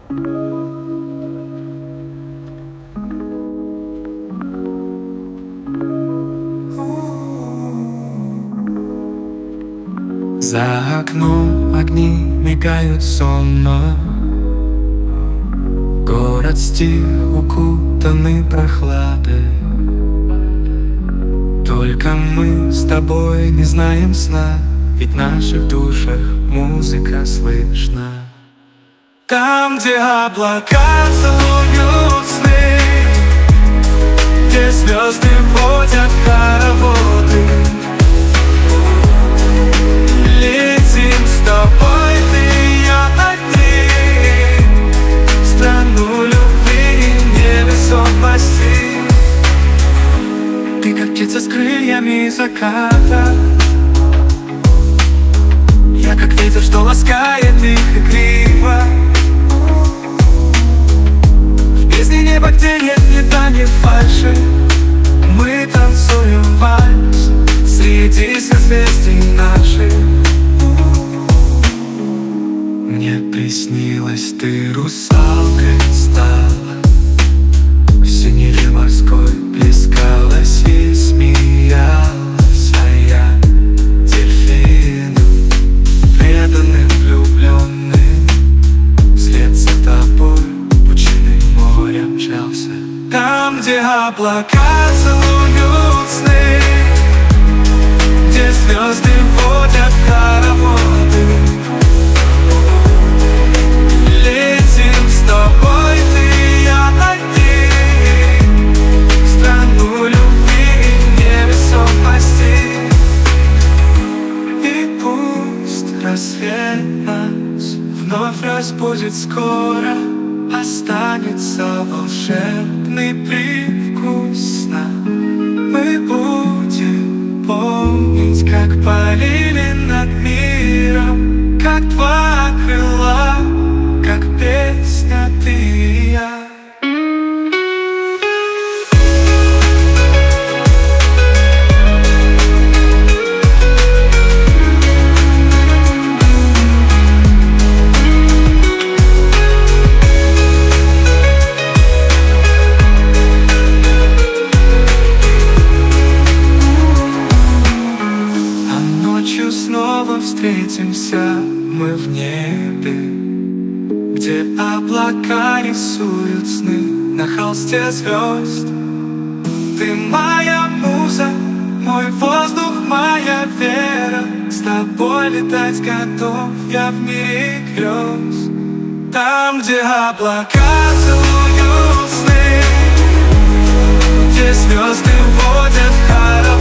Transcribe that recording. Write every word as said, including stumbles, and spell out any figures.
За окном огни мигают сонно. Город стих, укутанный прохладой. Только мы с тобой не знаем сна, ведь в наших душах музыка слышна. Там, где облака целуют сны, где звезды водят хороводы, летим с тобой ты и я одни, в страну любви и невесомости. Ты как птица с крыльями заката, я как ветер, что ласкает их игриво. В песне неба, где нет ни да, ни фальши, мы танцуем вальс среди созвездий наших. Мне приснилось, ты русалкой стала, в синеве морской плескалась и смеялась, а я дельфином, преданным, влюбленным, вслед за тобой пучиной моря мчался. Там, где облака целуют сны, где звезды водят хороводы, летим с тобой ты и я одни, в страну любви и невесомости. И пусть рассвет нас вновь разбудит скоро, останется волшебный привкус сна. Мы будем помнить, как парили над миром, как два крыла, как песня ты и я. Снова встретимся мы в небе, где облака рисуют сны на холсте звезд. Ты моя муза, мой воздух, моя вера, с тобой летать готов я в мире грез. Там, где облака целуют сны, где звезды водят хороводы,